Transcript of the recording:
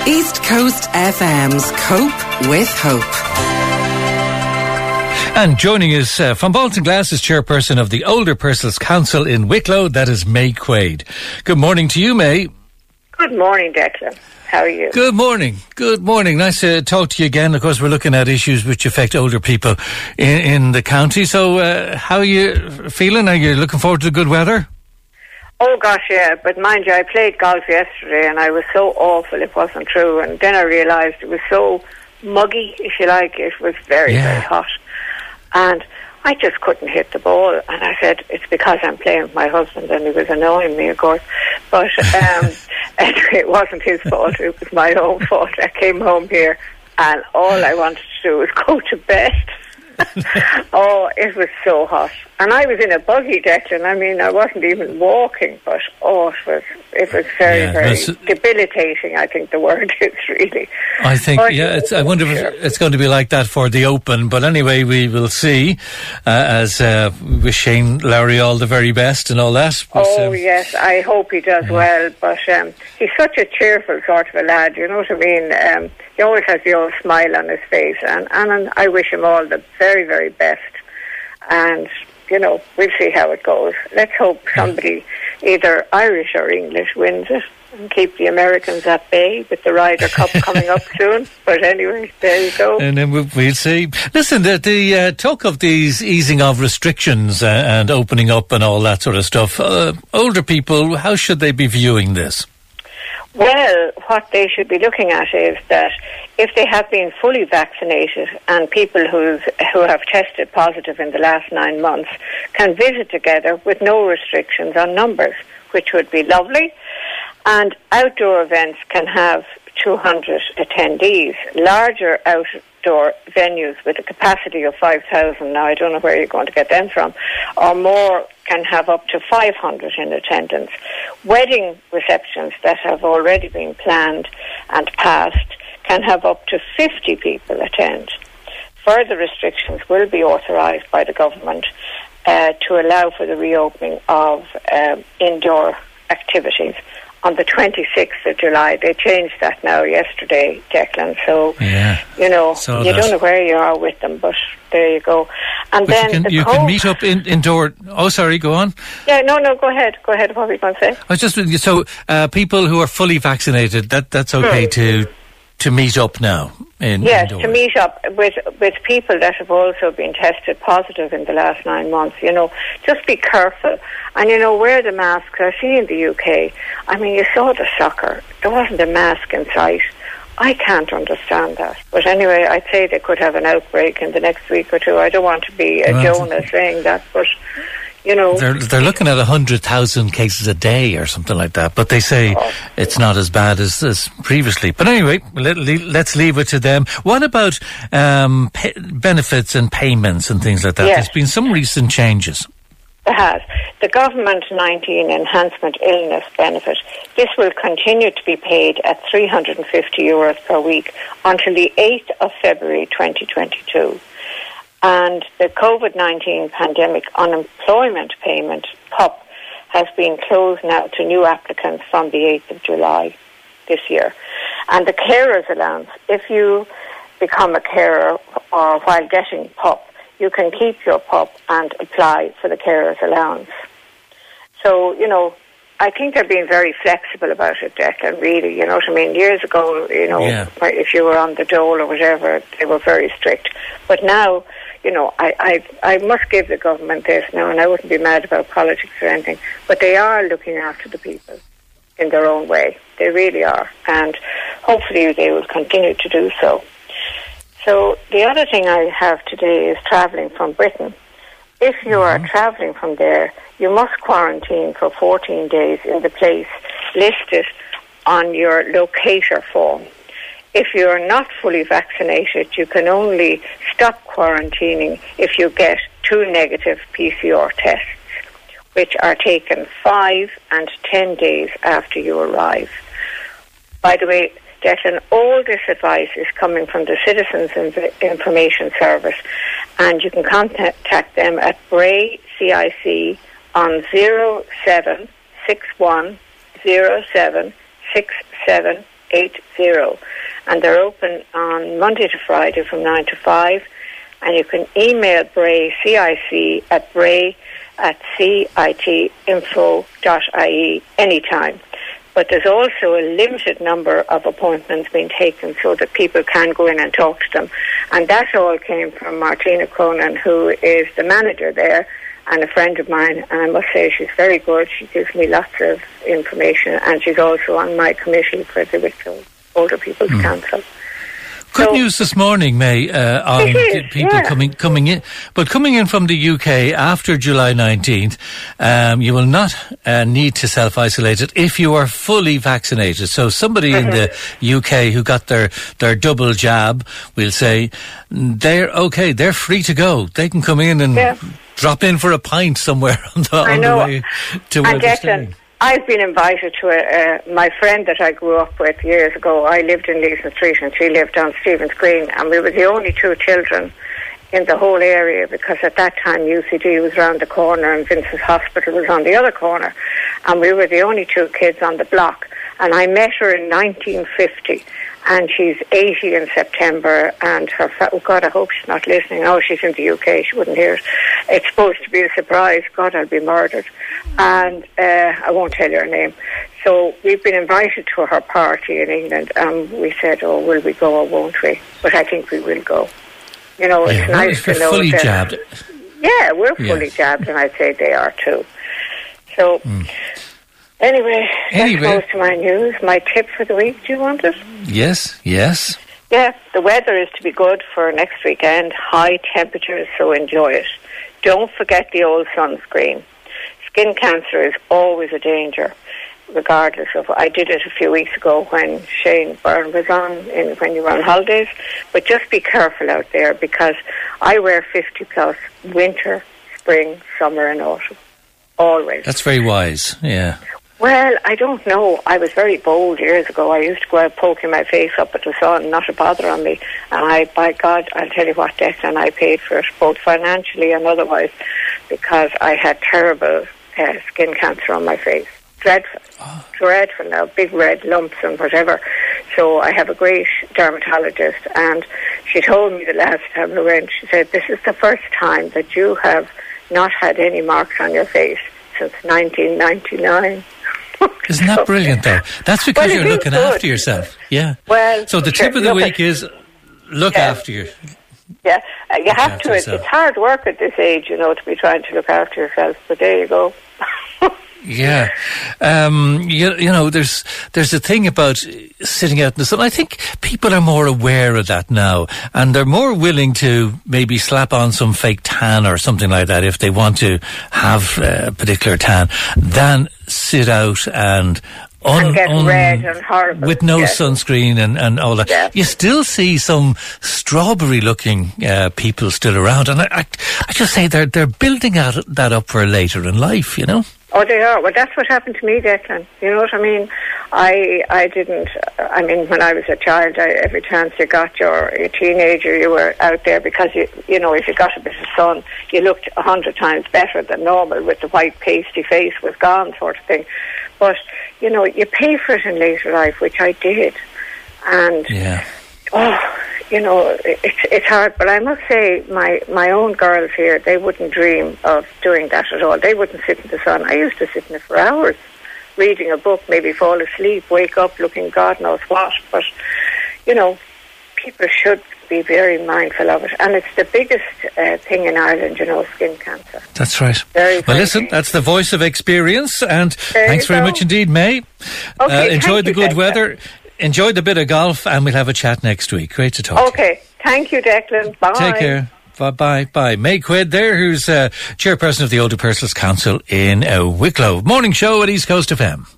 East Coast FM's Cope with Hope. And joining us from Bolton Glass is chairperson of the Older Persons Council in Wicklow, that is May Quaid. Good morning to you, May. Good morning, Declan. How are you? Good morning. Good morning. Nice to talk to you again. Of course, we're looking at issues which affect older people in the county. So how are you feeling? Are you looking forward to the good weather? Oh, gosh, yeah. But mind you, I played golf yesterday and I was so awful it wasn't true. And then I realised it was so muggy, if you like. It was very, very hot. And I just couldn't hit the ball. And I said, it's because I'm playing with my husband, and he was annoying me, of course. But anyway, it wasn't his fault. It was my own fault. I came home here and all I wanted to do was go to bed. Oh, it was so hot. And I was in a buggy, Declan. I mean, I wasn't even walking, but it was very, very debilitating, I think the word is, really. I think, I wonder if it's going to be like that for the Open. But anyway, we will see, as wish Shane Lowry all the very best and all that. But, yes, I hope he does well. But he's such a cheerful sort of a lad, you know what I mean? He always has the old smile on his face. And I wish him all the very, very best. And, you know, we'll see how it goes. Let's hope somebody, either Irish or English, wins it and keep the Americans at bay with the Ryder Cup coming up soon. But anyway, there you go. And then we'll see. Listen, the talk of these easing of restrictions and opening up and all that sort of stuff, older people, how should they be viewing this? Well, what they should be looking at is that if they have been fully vaccinated and people who have tested positive in the last 9 months can visit together with no restrictions on numbers, which would be lovely. And outdoor events can have 200 attendees. Larger outdoor venues with a capacity of 5,000, now I don't know where you're going to get them from, or more can have up to 500 in attendance. Wedding receptions that have already been planned and passed can have up to 50 people attend. Further restrictions will be authorised by the government to allow for the reopening of indoor activities on the 26th of July. They changed that now yesterday, Declan. So, you know, you don't know where you are with them, but there you go. And but then you can meet up indoor. Oh, sorry, go on. Yeah, no, go ahead. Go ahead. What were you going to say? I was just people who are fully vaccinated, that's okay to meet up now. Yes, indoors. To meet up with people that have also been tested positive in the last 9 months. You know, just be careful. And, you know, wear the masks. I see in the UK, I mean, you saw the soccer. There wasn't a mask in sight. I can't understand that. But anyway, I'd say they could have an outbreak in the next week or two. I don't want to be a Jonah saying that, but, you know. They're looking at 100,000 cases a day or something like that. But they say it's not as bad as previously. But anyway, let's leave it to them. What about benefits and payments and things like that? Yes. There's been some recent changes. There has. The Government-19 Enhancement Illness Benefit, this will continue to be paid at €350 per week until the 8th of February 2022. And the COVID-19 Pandemic Unemployment Payment, PUP, has been closed now to new applicants from the 8th of July this year. And the carer's allowance, if you become a carer or while getting PUP, you can keep your PUP and apply for the carer's allowance. So, you know, I think they're being very flexible about it, Declan, really. You know what I mean? Years ago, you know, if you were on the dole or whatever, they were very strict. But now, you know, I must give the government this now, and I wouldn't be mad about politics or anything, but they are looking after the people in their own way. They really are. And hopefully they will continue to do so. So the other thing I have today is travelling from Britain. If you are travelling from there, you must quarantine for 14 days in the place listed on your locator form. If you are not fully vaccinated, you can only stop quarantining if you get 2 negative PCR tests, which are taken 5 and 10 days after you arrive. By the way, Declan, all this advice is coming from the Citizens Information Service, and you can contact them at Bray CIC on 0761 0767 880. And they're open on Monday to Friday from 9 to 5. And you can email Bray, CIC, at bray@citinfo.ie anytime. But there's also a limited number of appointments being taken so that people can go in and talk to them. And that all came from Martina Cronin, who is the manager there and a friend of mine. And I must say she's very good. She gives me lots of information, and she's also on my committee for the Wicklow Older People's Council. Good news this morning, May, on people coming in. But coming in from the UK after July 19th, you will not need to self-isolate it if you are fully vaccinated. So somebody in the UK who got their double jab, we'll say, they're okay, they're free to go. They can come in and drop in for a pint somewhere on the way to where they're staying. I've been invited to my friend that I grew up with years ago. I lived in Leeson Street and she lived on Stephen's Green, and we were the only two children in the whole area, because at that time UCD was round the corner and Vincent's Hospital was on the other corner, and we were the only two kids on the block. And I met her in 1950, and she's 80 in September, and her oh God, I hope she's not listening. Oh, she's in the UK, she wouldn't hear it. It's supposed to be a surprise. God, I'll be murdered. And I won't tell you her name. So we've been invited to her party in England, and we said, oh, will we go or won't we? But I think we will go. You know, it's nice to know fully that... jabbed. Yeah, we're fully jabbed, and I'd say they are too. So... Anyway, that goes to my news. My tip for the week, do you want it? Yes. Yeah, the weather is to be good for next weekend. High temperatures, so enjoy it. Don't forget the old sunscreen. Skin cancer is always a danger, regardless of... I did it a few weeks ago when Shane Byrne was on, when you were on holidays. But just be careful out there, because I wear 50 plus winter, spring, summer and autumn. Always. That's very wise, yeah. Well, I don't know. I was very bold years ago. I used to go out poking my face up at the sun, not a bother on me. And by God, I'll tell you what, Declan, I paid for it, both financially and otherwise, because I had terrible skin cancer on my face. Dreadful now, big red lumps and whatever. So I have a great dermatologist, and she told me the last time we went, she said, this is the first time that you have not had any marks on your face since 1999. Isn't that brilliant, though? That's because you're looking after yourself. Yeah. Well, so the tip of the week is look after you. Yeah, you have to. It's hard work at this age, you know, to be trying to look after yourself. But there you go. Yeah. You know, there's a thing about sitting out in the sun. I think people are more aware of that now, and they're more willing to maybe slap on some fake tan or something like that if they want to have a particular tan, than sit out and get red and horrible. With no sunscreen and all that. Yeah. You still see some strawberry-looking people still around, and I just say they're building that up for later in life, you know? Oh, they are. Well, that's what happened to me, Declan. You know what I mean? I didn't... I mean, when I was a child, every chance you got, you're a teenager, you were out there because, you know, if you got a bit of sun, you looked 100 times better than normal with the white pasty face was gone sort of thing. But, you know, you pay for it in later life, which I did. And, you know, it's hard. But I must say, my own girls here, they wouldn't dream of doing that at all. They wouldn't sit in the sun. I used to sit in it for hours, reading a book, maybe fall asleep, wake up looking God knows what. But, you know, people should be very mindful of it. And it's the biggest thing in Ireland, you know, skin cancer. That's right. Well, listen, that's the voice of experience. And thanks very much indeed, May. Okay, enjoy the good weather. Enjoy the bit of golf, and we'll have a chat next week. Great to talk to you. Okay. Thank you, Declan. Bye. Take care. Bye. May Quid there, who's chairperson of the Older Persons Council in Wicklow. Morning show at East Coast FM.